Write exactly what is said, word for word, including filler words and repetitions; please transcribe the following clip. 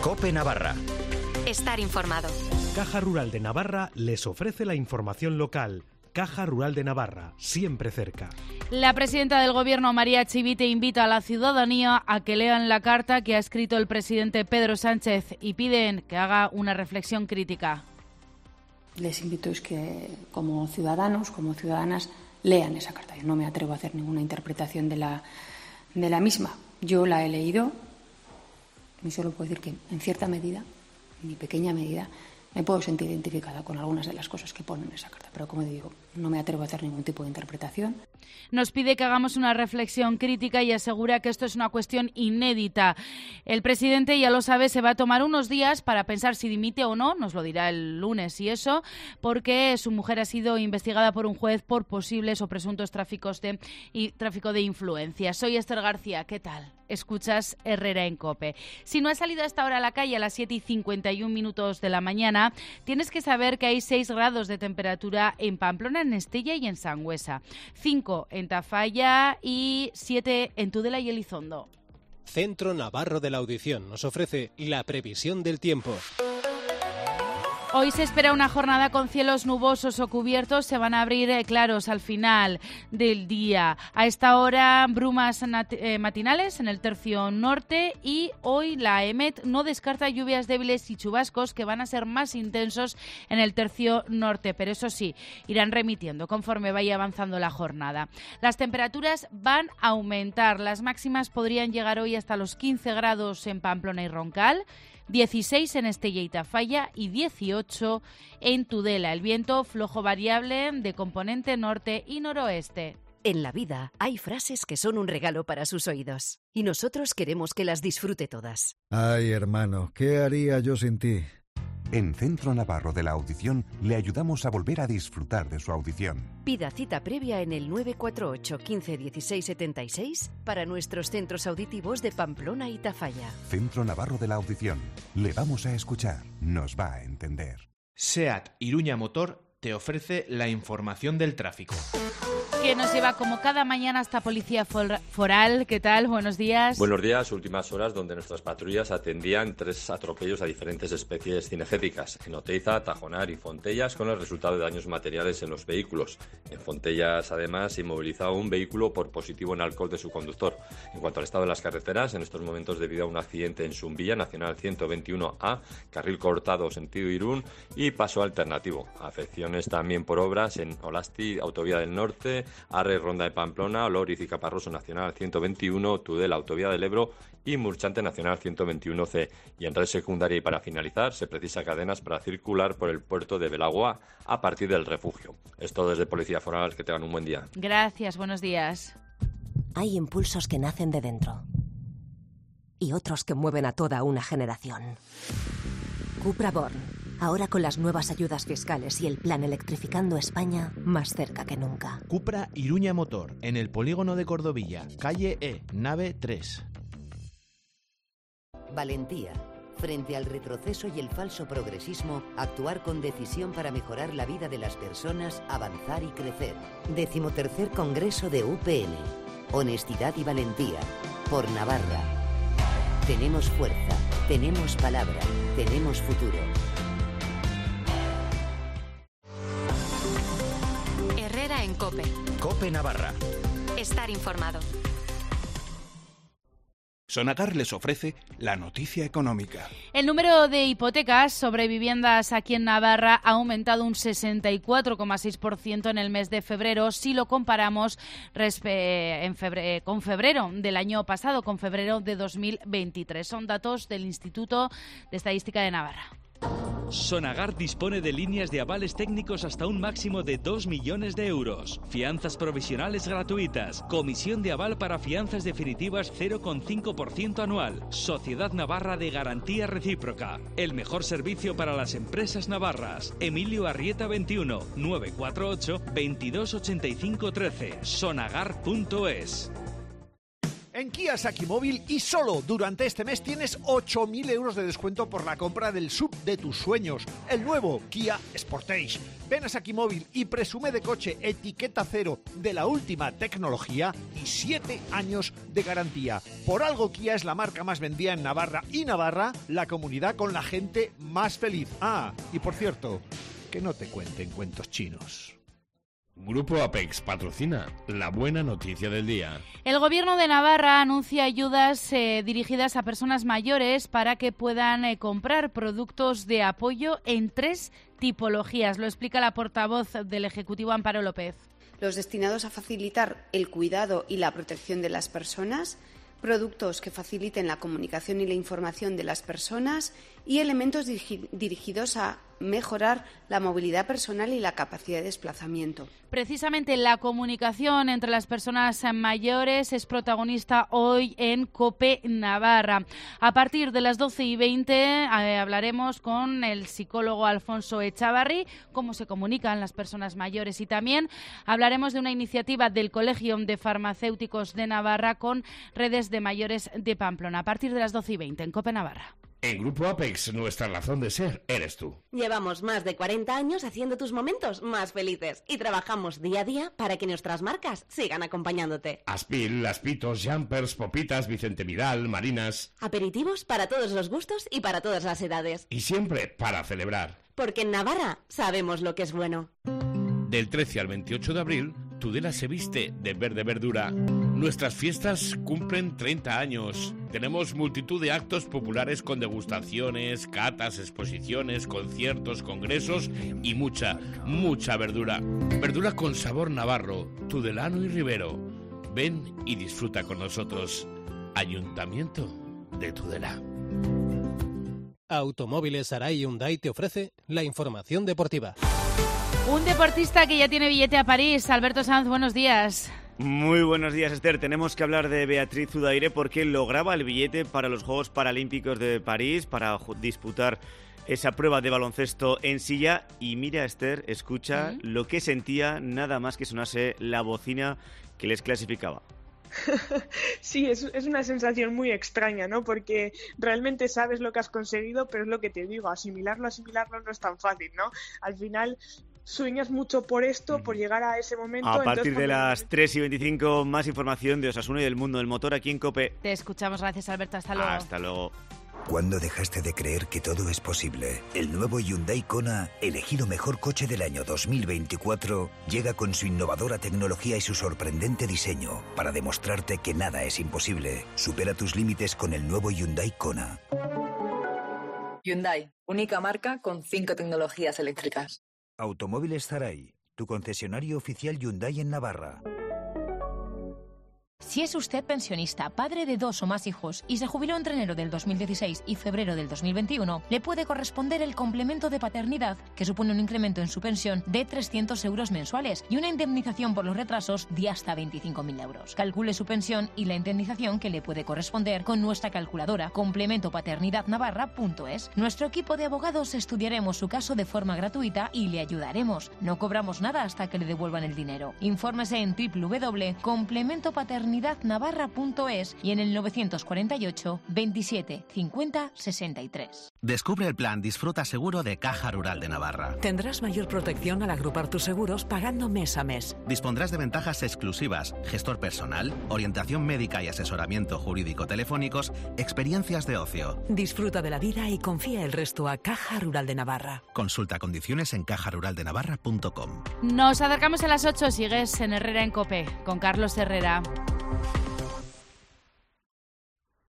COPE Navarra. Estar informado. Caja Rural de Navarra les ofrece la información local. Caja Rural de Navarra, siempre cerca. La presidenta del Gobierno, María Chivite, invita a la ciudadanía a que lean la carta que ha escrito el presidente Pedro Sánchez y piden que haga una reflexión crítica. Les invito es que, como ciudadanos, como ciudadanas, lean esa carta. Yo no me atrevo a hacer ninguna interpretación de la, de la misma. Yo la he leído y solo puedo decir que, en cierta medida, en mi pequeña medida, me puedo sentir identificada con algunas de las cosas que pone en esa carta, pero como digo, no me atrevo a hacer ningún tipo de interpretación. Nos pide que hagamos una reflexión crítica y asegura que esto es una cuestión inédita. El presidente, ya lo sabe, se va a tomar unos días para pensar si dimite o no, nos lo dirá el lunes y eso, porque su mujer ha sido investigada por un juez por posibles o presuntos tráficos de, y tráfico de influencias. Soy Esther García, ¿qué tal? Escuchas Herrera en COPE. Si no has salido hasta ahora a la calle a las siete y cincuenta y un minutos de la mañana, tienes que saber que hay seis grados de temperatura en Pamplona, en Estella y en Sangüesa, cinco en Tafalla y siete en Tudela y Elizondo. Centro Navarro de la Audición nos ofrece la previsión del tiempo. Hoy se espera una jornada con cielos nubosos o cubiertos. Se van a abrir eh, claros al final del día. A esta hora, brumas eh, matinales en el tercio norte y hoy la EMET no descarta lluvias débiles y chubascos que van a ser más intensos en el tercio norte, pero eso sí, irán remitiendo conforme vaya avanzando la jornada. Las temperaturas van a aumentar. Las máximas podrían llegar hoy hasta los quince grados en Pamplona y Roncal, dieciséis en Estella y Tafalla y dieciocho en Tudela. El viento flojo variable de componente norte y noroeste. En la vida hay frases que son un regalo para sus oídos y nosotros queremos que las disfrute todas. Ay, hermano, ¿qué haría yo sin ti? En Centro Navarro de la Audición le ayudamos a volver a disfrutar de su audición. Pida cita previa en el nueve cuatro ocho, quince, dieciséis, setenta y seis para nuestros centros auditivos de Pamplona y Tafalla. Centro Navarro de la Audición. Le vamos a escuchar. Nos va a entender. SEAT Iruña Motor te ofrece la información del tráfico. Que nos lleva como cada mañana hasta Policía Foral. ¿Qué tal? Buenos días. Buenos días. Últimas horas donde nuestras patrullas atendían tres atropellos a diferentes especies cinegéticas. En Oteiza, Tajonar y Fontellas, con el resultado de daños materiales en los vehículos. En Fontellas, además, se inmovilizaba un vehículo por positivo en alcohol de su conductor. En cuanto al estado de las carreteras, en estos momentos debido a un accidente en Zumbilla, Nacional ciento veintiuno A, carril cortado sentido Irún y paso alternativo. Afecciones también por obras en Olasti, Autovía del Norte, Arre, Ronda de Pamplona, Oloriz y Caparroso, Nacional ciento veintiuno, Tudela, Autovía del Ebro y Murchante, Nacional ciento veintiuno C. Y en red secundaria y para finalizar, se precisa cadenas para circular por el puerto de Belagua a partir del refugio. Esto desde Policía Foral, que tengan un buen día. Gracias, buenos días. Hay impulsos que nacen de dentro y otros que mueven a toda una generación. Cupra Born, ahora con las nuevas ayudas fiscales y el plan Electrificando España más cerca que nunca. Cupra Iruña Motor, en el polígono de Cordovilla, calle E, nave tres. Valentía. Frente al retroceso y el falso progresismo, actuar con decisión para mejorar la vida de las personas, avanzar y crecer. Decimotercer Congreso de U P N. Honestidad y valentía. Por Navarra. Tenemos fuerza, tenemos palabra, tenemos futuro. Herrera en COPE. COPE Navarra. Estar informado. Sonagar les ofrece la noticia económica. El número de hipotecas sobre viviendas aquí en Navarra ha aumentado un sesenta y cuatro coma seis por ciento en el mes de febrero si lo comparamos en febrero, con febrero del año pasado, con febrero de dos mil veintitrés. Son datos del Instituto de Estadística de Navarra. Sonagar dispone de líneas de avales técnicos hasta un máximo de dos millones de euros. Fianzas provisionales gratuitas. Comisión de aval para fianzas definitivas cero coma cinco por ciento anual. Sociedad Navarra de Garantía Recíproca. El mejor servicio para las empresas navarras. Emilio Arrieta veintiuno, nueve cuatro ocho, veintidós ochenta y cinco trece. sonagar punto es. en Kia Sakimóvil y solo durante este mes tienes ocho mil euros de descuento por la compra del S U V de tus sueños, el nuevo Kia Sportage. Ven a Sakimóvil y presume de coche etiqueta cero de la última tecnología y siete años de garantía. Por algo Kia es la marca más vendida en Navarra y Navarra, la comunidad con la gente más feliz. Ah, y por cierto, que no te cuenten cuentos chinos. Grupo Apex patrocina la buena noticia del día. El Gobierno de Navarra anuncia ayudas eh, dirigidas a personas mayores para que puedan eh, comprar productos de apoyo en tres tipologías. Lo explica la portavoz del Ejecutivo, Amparo López. Los destinados a facilitar el cuidado y la protección de las personas, productos que faciliten la comunicación y la información de las personas y elementos dirigi- dirigidos a mejorar la movilidad personal y la capacidad de desplazamiento. Precisamente la comunicación entre las personas mayores es protagonista hoy en COPE Navarra. A partir de las doce y veinte eh, hablaremos con el psicólogo Alfonso Echavarri, cómo se comunican las personas mayores, y también hablaremos de una iniciativa del Colegio de Farmacéuticos de Navarra con redes de mayores de Pamplona. A partir de las doce y veinte en COPE Navarra. En Grupo Apex, nuestra razón de ser eres tú. Llevamos más de cuarenta años haciendo tus momentos más felices y trabajamos día a día para que nuestras marcas sigan acompañándote. Aspil, Aspitos, Jumpers, Popitas, Vicente Vidal, Marinas. Aperitivos para todos los gustos y para todas las edades. Y siempre para celebrar. Porque en Navarra sabemos lo que es bueno. Del trece al veintiocho de abril, Tudela se viste de verde verdura. Nuestras fiestas cumplen treinta años. Tenemos multitud de actos populares con degustaciones, catas, exposiciones, conciertos, congresos y mucha, mucha verdura. Verdura con sabor navarro, tudelano y ribero. Ven y disfruta con nosotros. Ayuntamiento de Tudela. Automóviles Arai Hyundai te ofrece la información deportiva. Un deportista que ya tiene billete a París. Alberto Sanz, buenos días. Muy buenos días, Esther. Tenemos que hablar de Beatriz Zudaire porque lograba el billete para los Juegos Paralímpicos de París para disputar esa prueba de baloncesto en silla. Y mira, Esther, escucha ¿Mm? lo que sentía nada más que sonase la bocina que les clasificaba. Sí, es, es una sensación muy extraña, ¿no? Porque realmente sabes lo que has conseguido, pero es lo que te digo, asimilarlo, asimilarlo no es tan fácil, ¿no? Al final sueñas mucho por esto, por llegar a ese momento. A partir entonces, de cuando... las tres y veinticinco, más información de Osasuna y del mundo del motor aquí en COPE. Te escuchamos, gracias Alberto, hasta luego. Hasta luego. ¿Cuándo dejaste de creer que todo es posible? El nuevo Hyundai Kona, elegido mejor coche del año dos mil veinticuatro, llega con su innovadora tecnología y su sorprendente diseño para demostrarte que nada es imposible. Supera tus límites con el nuevo Hyundai Kona. Hyundai, única marca con cinco tecnologías eléctricas. Automóviles Zaray, tu concesionario oficial Hyundai en Navarra. Si es usted pensionista, padre de dos o más hijos y se jubiló entre enero del dos mil dieciséis y febrero del dos mil veintiuno, le puede corresponder el complemento de paternidad, que supone un incremento en su pensión de trescientos euros mensuales y una indemnización por los retrasos de hasta veinticinco mil euros. Calcule su pensión y la indemnización que le puede corresponder con nuestra calculadora complemento paternidad navarra punto es. Nuestro equipo de abogados estudiaremos su caso de forma gratuita y le ayudaremos. No cobramos nada hasta que le devuelvan el dinero. Infórmese en w w w punto complemento paternidad navarra punto es y en el novecientos cuarenta y ocho, veintisiete, cincuenta, sesenta y tres. Descubre el plan Disfruta Seguro de Caja Rural de Navarra. Tendrás mayor protección al agrupar tus seguros pagando mes a mes. Dispondrás de ventajas exclusivas, gestor personal, orientación médica y asesoramiento jurídico telefónicos, experiencias de ocio. Disfruta de la vida y confía el resto a Caja Rural de Navarra. Consulta condiciones en caja rural de navarra punto com. Nos acercamos a las ocho, sigues en Herrera en COPE con Carlos Herrera.